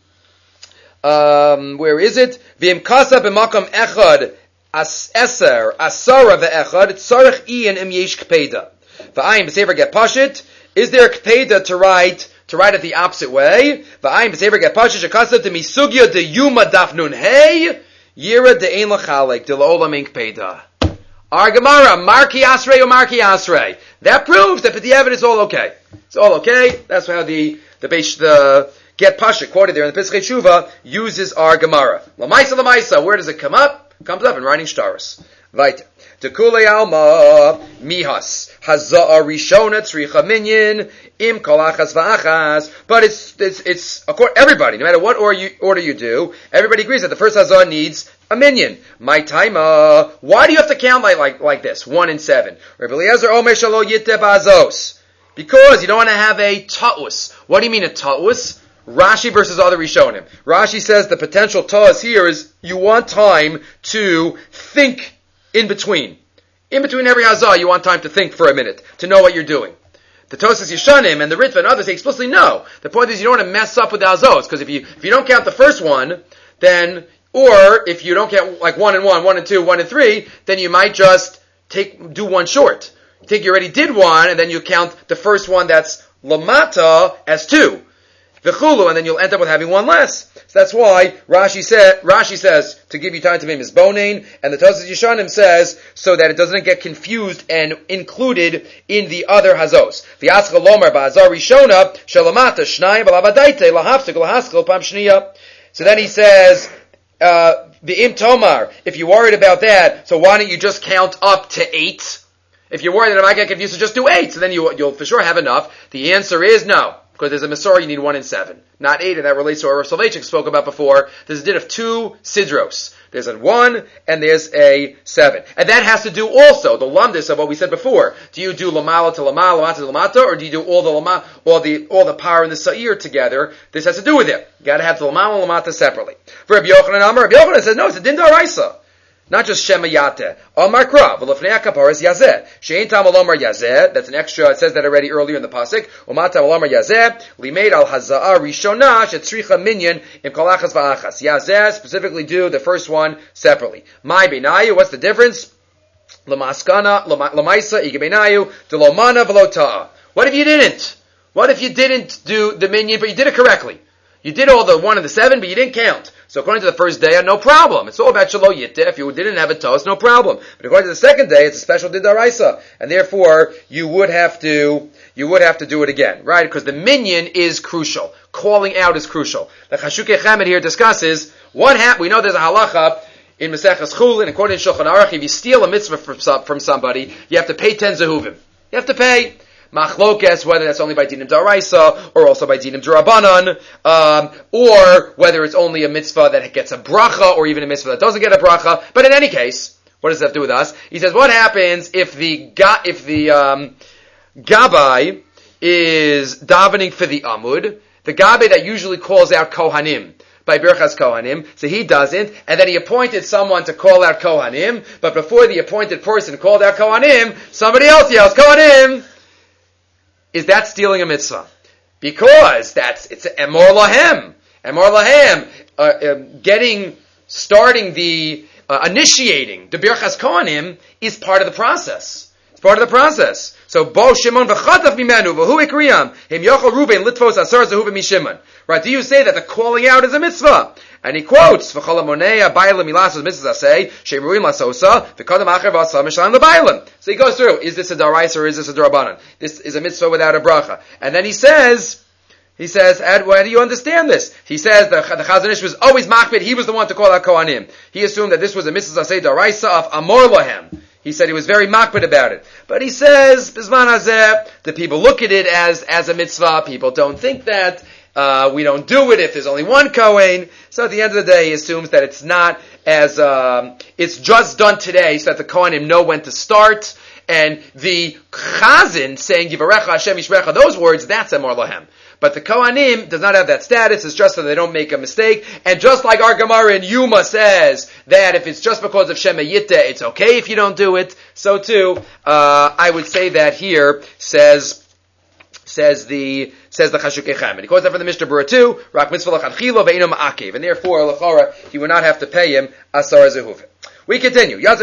A: where is it? V'im kasa b'makam echad asara ve'echad tzarech iyan im yesh kpeda. V'ayim b'sefer get pashit. Is there a kpeda to write it the opposite way? V'ayim b'sefer get pashit shekasa to misugya de yuma daf nun hey yira de ein lachalek de la'olam ein kpeda. Our Gemara, Marki Asrei or Marki Asrei. That proves that B'diavad is all okay. It's all okay. That's how the Get Pasha quoted there in the Pischei Tshuva uses our Gemara. Lamaisa, where does it come up? It comes up in writing Shtaros. Vayta. Tekulei alma mihas hazaa rishona tzricha minyan im kolachas va'achas. But it's everybody, no matter what order you do, everybody agrees that the first hazaa needs a minyan. My taima. Why do you have to count like this? 1 and 7. Rabbi Eliezer omer shalo yiteh ba'azos. Because you don't want to have a ta'us. What do you mean a ta'us? Rashi versus other Rishonim. Rashi says the potential ta'us here is you want time to think in between. In between every hazah, you want time to think for a minute, to know what you're doing. The Tosas Yeshanim and the Ritva and others say explicitly no. The point is you don't want to mess up with the hazahs, because if you don't count the first one, then, or if you don't count like 1 and 1, 1 and 2, 1 and 3, then you might just do one short. You think you already did one, and then you count the first one that's lamata as 2. V'chulu, and then you'll end up with having one less. So that's why Rashi says to give you time to make misbonain, and the Tosas Yeshanim says so that it doesn't get confused and included in the other hazos. V'yatzcha lomer ba'azar rishona shalamata shnayim b'lavadaite lahafsik lahaskel pam shniya. So then he says the im tomar. If you're worried about that, so why don't you just count up to 8? If you're worried that I might get confused, so just do 8. So then you'll for sure have enough. The answer is no. Because there's a Masorah, you need 1 in 7, not 8, and that relates to what Rav Soloveitchik spoke about before. There's a din of 2 sidros. There's a 1 and there's a 7. And that has to do also the lumdis of what we said before. Do you do lamala to lamala, lamata to lamata, or do you do all the power in the sa'ir together? This has to do with it. You gotta have the lamala and lamata separately. For Rabbi Yochanan Amar, Rabbi Yochanan says, no, it's a din d'oraisa. Not just Shema Yate. Omar Kra, V'lefnei HaKaparas Yazeh. She'ein Tam Alomar Yazeh. That's an extra, it says that already earlier in the Pasuk. Umat Tam Alomar Yazeh. Limeid Al Haza'ah Rishonah Shetzricha Minyan Im Kolachas V'achas. Yazeh, specifically do the first one separately. Mai Benayu, what's the difference? Lamaskana, Lamaisa, Ige Benayu, Delomana V'lota'a. What if you didn't? What if you didn't do the minyan, but you did it correctly? You did all the 1 and the 7, but you didn't count. So according to the first day, no problem. It's all about Shelo Yitteh. If you didn't have a toast, no problem. But according to the second day, it's a special Didaraisa. And therefore, you would have to do it again. Right? Because the minyan is crucial. Calling out is crucial. The Chashukei Chamed here discusses we know there's a halacha in Maseches Chulin, according to Shulchan Aruch, if you steal a mitzvah from somebody, you have to pay 10 zehuvim. You have to pay. Machlokes, whether that's only by dinim d'oraisa or also by dinim d'rabanan, or whether it's only a mitzvah that gets a bracha or even a mitzvah that doesn't get a bracha. But in any case, what does that have to do with us? He says, what happens if the gabbai is davening for the amud, the gabbai that usually calls out kohanim by Birchas Kohanim, so he doesn't, and then he appointed someone to call out Kohanim, but before the appointed person called out Kohanim, somebody else yells Kohanim. Is that stealing a mitzvah? Because it's emor lahem. Emor lahem, initiating the Birchas Kohanim is part of the process. It's part of the process. So, Bo Shimon v'chatav mimenu v'hu ikriyam him yochel Ruben litvos asar zehuvim mishimon. Right? Do you say that the calling out is a mitzvah? And he quotes v'chol hamonei abayla milasos mitzvah say shemurim lasosa v'kodam acher v'asam mishalim lebaylim. So he goes through: is this a daraisa or is this a darabanan? This is a mitzvah without a bracha. And then he says, Ed, why do you understand this? He says the Chazon Ish was always makbid. He was the one to call out kohanim. He assumed that this was a mitzvah say daraisa of amor lahem. He said he was very makbid about it. But he says, Bizman hazeh, the people look at it as a mitzvah. People don't think that. We don't do it if there's only one Kohen. So at the end of the day, he assumes that it's not as, it's just done today so that the Kohanim know when to start. And the Chazan saying, Yivarecha Hashem Yishmerecha, those words, that's Emor Lahem. But the Kohanim does not have that status. It's just so they don't make a mistake. And just like our Gemara in Yuma says that if it's just because of Shema Yitteh, it's okay if you don't do it. So too, I would say that here says the Chashukei Chamed. He quotes that from the Mishnah Berurah too. Rak mitzvah lachanchilo ve'ino ma'akev, and therefore l'chora he would not have to pay him asar zehuvim. We continue. So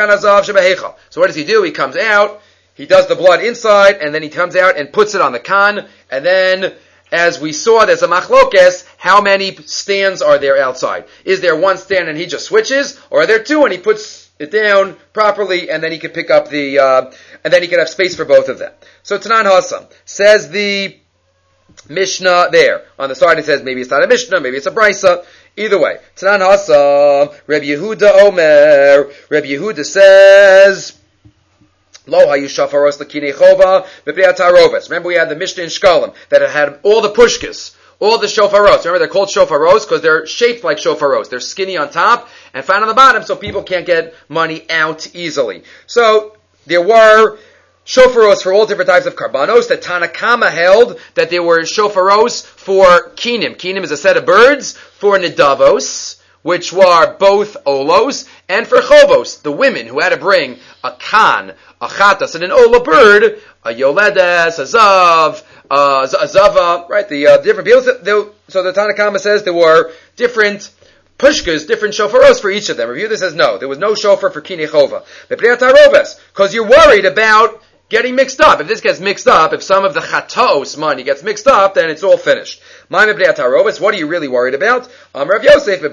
A: what does he do? He comes out. He does the blood inside, and then he comes out and puts it on the kan, and then, as we saw, there's a machlokes, how many stands are there outside? Is there one stand and he just switches, or are there two and he puts it down properly, and then he can pick up and then he can have space for both of them. So Tanan Hassam says the Mishnah there. On the side it says maybe it's not a Mishnah, maybe it's a Brisa. Either way. Tanan Hassam, Reb Yehuda Omer, Reb Yehuda says, Lo hayu shafaros l'kinei chova b'pnei hataroves. Remember we had the Mishnah in Shkalim that it had all the pushkas, all the shofaros. Remember they're called shofaros because they're shaped like shofaros. They're skinny on top and fat on the bottom so people can't get money out easily. So there were shofaros for all different types of karbanos. The Tanakama held that there were shofaros for kinim. Kinim is a set of birds for nidavos, which were both olos, and for chovos, the women who had to bring a kan, a chatas, and an ola bird, a yoledes, a zav, a zava, right? The different people. So the Tanakama says there were different pushkas, different shofaros for each of them. Review this says no, there was no shofar for kinei chova. Because you're worried about getting mixed up. If this gets mixed up, if some of the chatos money gets mixed up, then it's all finished. What are you really worried about? Rav Yosef,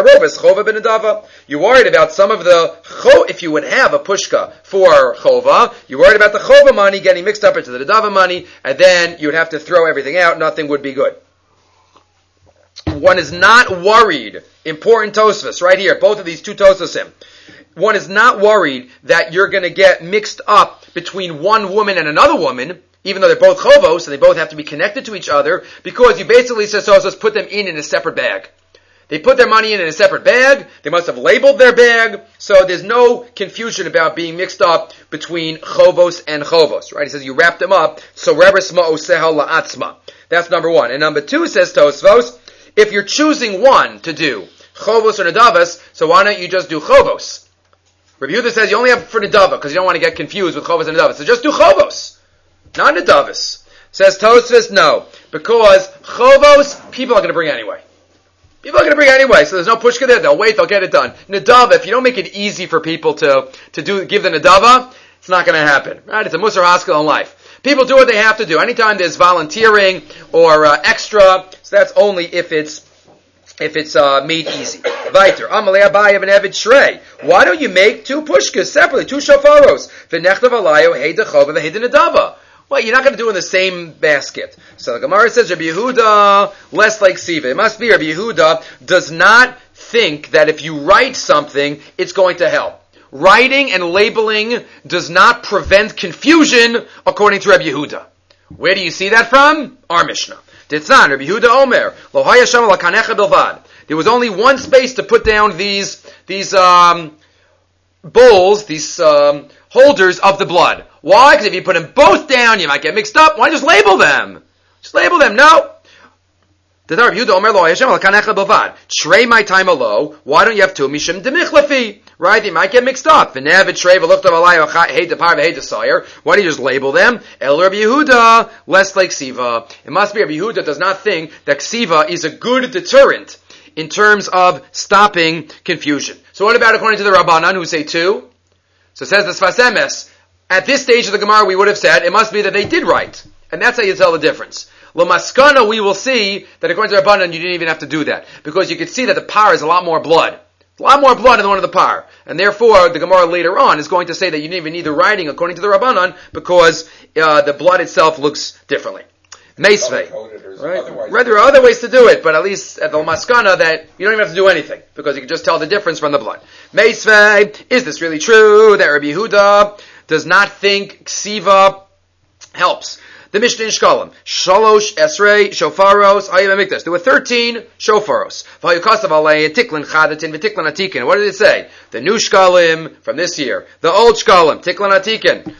A: you're worried about some of the, if you would have a pushka for chova, you're worried about the chova money getting mixed up into the nedava money, and then you'd have to throw everything out, nothing would be good. One is not worried, important Tosfos, right here, both of these two Tosfosim. one is not worried that you're going to get mixed up between one woman and another woman, even though they're both chovos and they both have to be connected to each other, because you basically said, so let's put them in a separate bag. They put their money in a separate bag. They must have labeled their bag. So there's no confusion about being mixed up between chovos and chovos, right? He says you wrap them up. So rebes ma'oseha la'atzma. That's number one. And number two, says Tosfos, if you're choosing one to do, chovos or nedavos, so why don't you just do chovos? Rabbi Yehuda says you only have for nedava because you don't want to get confused with chovos and nedavos. So just do chovos, not nedavos. Says Tosfos, no, because chovos people are going to bring anyway. People are going to bring anyway, so there's no pushka there. They'll wait, they'll get it done. Nedava, if you don't make it easy for people to give the nedava, it's not going to happen. Right? It's a musar haskell in life. People do what they have to do. Anytime there's volunteering or extra, so that's only if it's made easy. Weiter. Amalei Abaye ben Evid Shrei. Why don't you make two pushkas separately, two shofaros? V'nechtav alayo hey dechova v'hei denedava. Well, you're not going to do it in the same basket. So the Gemara says Rabbi Yehuda, less like Siva. It must be Rabbi Yehuda does not think that if you write something, it's going to help. Writing and labeling does not prevent confusion, according to Rabbi Yehuda. Where do you see that from? Our Mishnah. Ditzan, Rabbi Yehuda Omer, Lo hayasham lakanecha bilvad. There was only one space to put down these bowls, these holders of the blood. Why? Because if you put them both down, you might get mixed up. Why just label them? Just label them. No. Why don't you have two? Mishim demichlafi. Right? They might get mixed up. Why don't you just label them? El Rabbi Yehuda, less like Siva. It must be Rabbi Yehuda does not think that Siva is a good deterrent in terms of stopping confusion. So what about according to the Rabbanan who say two? So it says the Sfas Emes, at this stage of the Gemara we would have said it must be that they did write. And that's how you tell the difference. L'maskana, we will see that according to Rabbanan you didn't even have to do that. Because you could see that the par is a lot more blood. A lot more blood in the one of the par. And therefore, the Gemara later on is going to say that you didn't even need the writing according to the Rabbanan because the blood itself looks differently. Meisvei. Right? There are other ways to do it, but at least at the Maskana that you don't even have to do anything because you can just tell the difference from the blood. Meisvei, is this really true that Rabbi Yehuda does not think Ksiva helps? The Mishnah in Shkalim, Shalosh Esrei Shofaros Ayim Amikdash. There were 13 Shofaros. Vayukasav Alei Tiklin Chadatin V'Tiklin Atikin. What did it say? The new Shkalim from this year, the old Shkalim, Tiklin Atikin,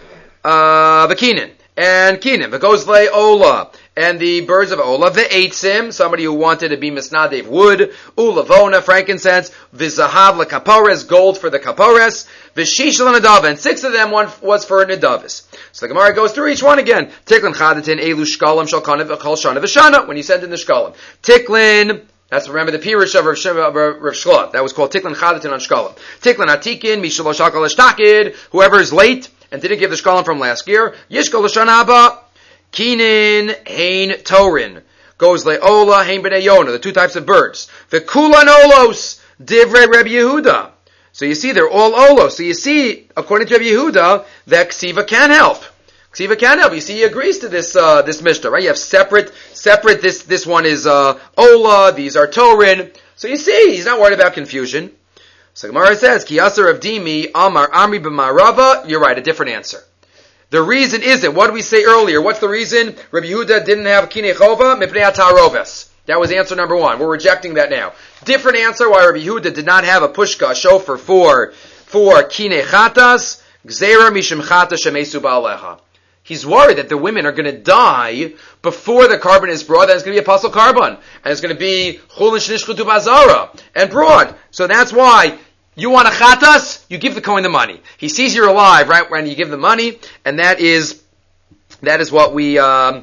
A: V'Kinin and Kinin, V'Gozlei Ola, and the birds of Ola, V'Eitzim, somebody who wanted to be Misnadev wood, Ulavona, frankincense, V'Zahav L'Kapores, gold for the Kapores, V'Shish L'Nadava, and 6 of them one was for Nadavis. So the Gemara goes through each one again. Tiklin Chadatin, Elu Shkalim, Shalkanav, V'Chol Shana, V'Shana, when you send in the Shkalim. Tiklin, that's remember the Pirush of Rav Shlomo. That was called Tiklin Chadatin on Shkalim. Tiklin Atikin, Mishalosh Hakal Eshtakid, whoever is late and didn't give the Shkalim from last year, Yishkol L'Shana Haba, Kinin, Hain, Torin, goes Le'ola, Hain B'nei Yonah, the two types of birds. V'Kulan Olos, Divrei Rabbi Yehuda. So you see, they're all Olos. So you see, according to Rabbi Yehuda, that Ksiva can help. Ksiva can help. You see, he agrees to this Mishnah, right? You have separate, this one is, Ola, these are Torin. So you see, he's not worried about confusion. So Gemara says, Ki Yasser of Dimi, Amar Amri B'Marava, you're right, a different answer. The reason isn't, what did we say earlier? What's the reason Rabbi Yehuda didn't have Kinei Chova? Mipnei HaTaroves. That was answer number one. We're rejecting that now. Different answer why Rabbi Yehuda did not have a pushka, a shofar for Kinei Chatas, Gzeira Mishim Chata Shemesu Ba'aleha. He's worried that the women are going to die before the carbon is brought, and it's going to be a apostle carbon, and it's going to be Chulin Shnishchutu Bazara, and brought. So that's why you want a chatas, you give the Kohen the money. He sees you're alive, right, when you give the money, and that is what we, that's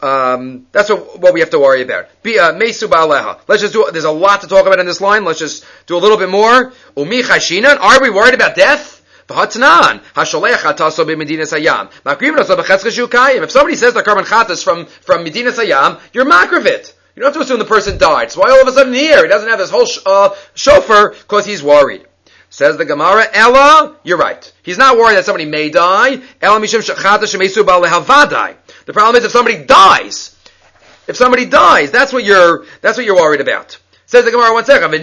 A: what we have to worry about. Mesu ba'aleha. Let's just do, there's a lot to talk about in this line, let's just do a little bit more. Umi chashinan, are we worried about death? V'hatnan, hasholech chataso b'medinas hayam. Makrivnaso b'chetzka shukayim. If somebody says the carbon chatas from Medinas Hayam, you're makrivit. You don't have to assume the person died. So why all of a sudden here? He doesn't have this whole shofar, because he's worried. Says the Gemara, Ella, you're right. He's not worried that somebody may die. Ella mishum shechata shemesu ba'lehavadai. The problem is if somebody dies, that's what you're worried about. Says the Gemara, one second.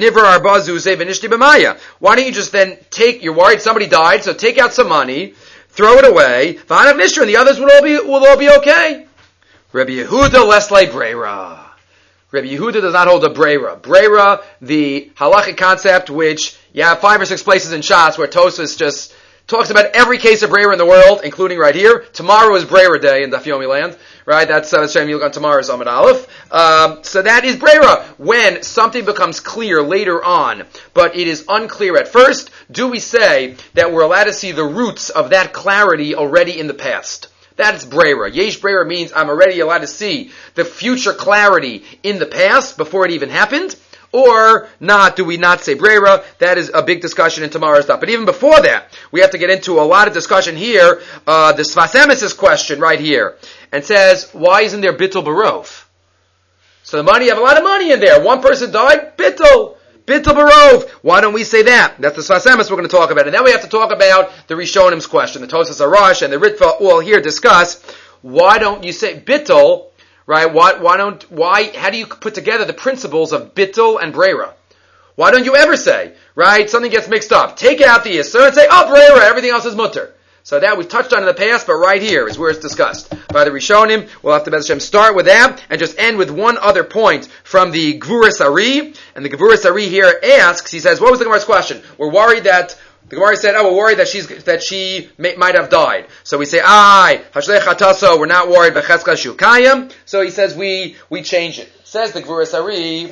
A: Why don't you just then you're worried somebody died, so take out some money, throw it away, and the others will all be okay. Rabbi Yehuda Lesley Breira. Rabbi Yehuda does not hold a Breira. Breira, the halachic concept, which you have 5 or 6 places in Shas where Tosfos just talks about every case of Breira in the world, including right here. Tomorrow is Breira Day in Daf Yomi land, right? That's Shem Yilk on tomorrow's Amud Aleph. So that is Breira. When something becomes clear later on, but it is unclear at first, do we say that we're allowed to see the roots of that clarity already in the past? That is Breira. Yesh Breira means I'm already allowed to see the future clarity in the past before it even happened. Or not, do we not say Breira? That is a big discussion in tomorrow's stuff. But even before that, we have to get into a lot of discussion here. The Sfas Emes question right here. And says, why isn't there Bittul Barov? So the money, you have a lot of money in there. One person died, Bittul Barov. Why don't we say that? That's the Sfas Emes we're going to talk about. And then we have to talk about the Rishonim's question. The Tosas Arash and the Ritva all here discuss, why don't you say Bittul? Right? How do you put together the principles of Bittul and Breira? Why don't you ever say, right, something gets mixed up, take out the Yisur and say, Breira, everything else is Mutter. So that we've touched on in the past, but right here is where it's discussed. By the Rishonim, we'll have to Bez Hashem start with that, and just end with one other point from the Gevuras Ari. And the Gevuras Ari here asks, he says, what was the Gemara's question? We're worried that the Gemara said, we're worried that she might have died. So we say, Hashlech Hataso, we're not worried, Bechezka Shukayim. So he says, we change it. Says the Gevuras Ari,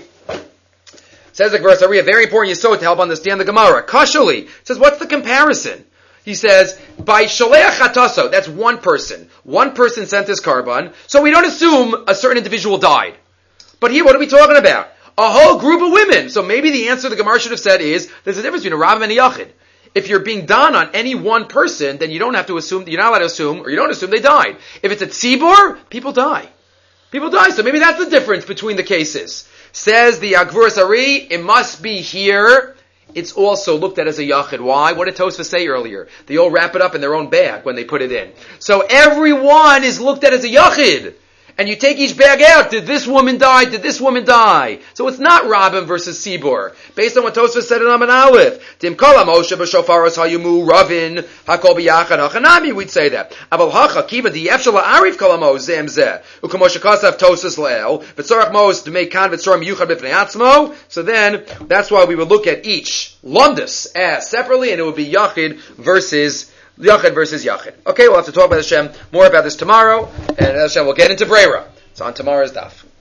A: a very important yesod to help understand the Gemara. Kashuli says, what's the comparison? He says, by Shaleach Hataso, that's one person. One person sent his carbon, so we don't assume a certain individual died. But here, what are we talking about? A whole group of women. So maybe the answer the Gemara should have said is, there's a difference between a Rav and a Yachid. If you're being done on any one person, then you don't have to assume, you're not allowed to assume, or you don't assume they died. If it's a tzibur, people die. So maybe that's the difference between the cases. Says the Gevuras Ari, it must be here. It's also looked at as a yachid. Why? What did Tosfos say earlier? They all wrap it up in their own bag when they put it in. So everyone is looked at as a yachid. And you take each bag out. Did this woman die? Did this woman die? So it's not Rabin versus Sibor. Based on what Tosfos said in Amud Aleph. Tim kol Moshe b'shofaros hayumu Ravin hakol b'yachad hachanami. We'd say that. Aval hacha kiva the yefshala arif kol amos zem zeh. U'kamoshe kasav Tosfos le'el. V'tzorach mos to make kan v'tzoram yuchad b'fnei atzmo. So then, that's why we would look at each lumdus as separately, and it would be Yachid versus Yachid. Okay, we'll have to talk about Hashem more about this tomorrow, and Hashem will get into Breira. It's on tomorrow's daf.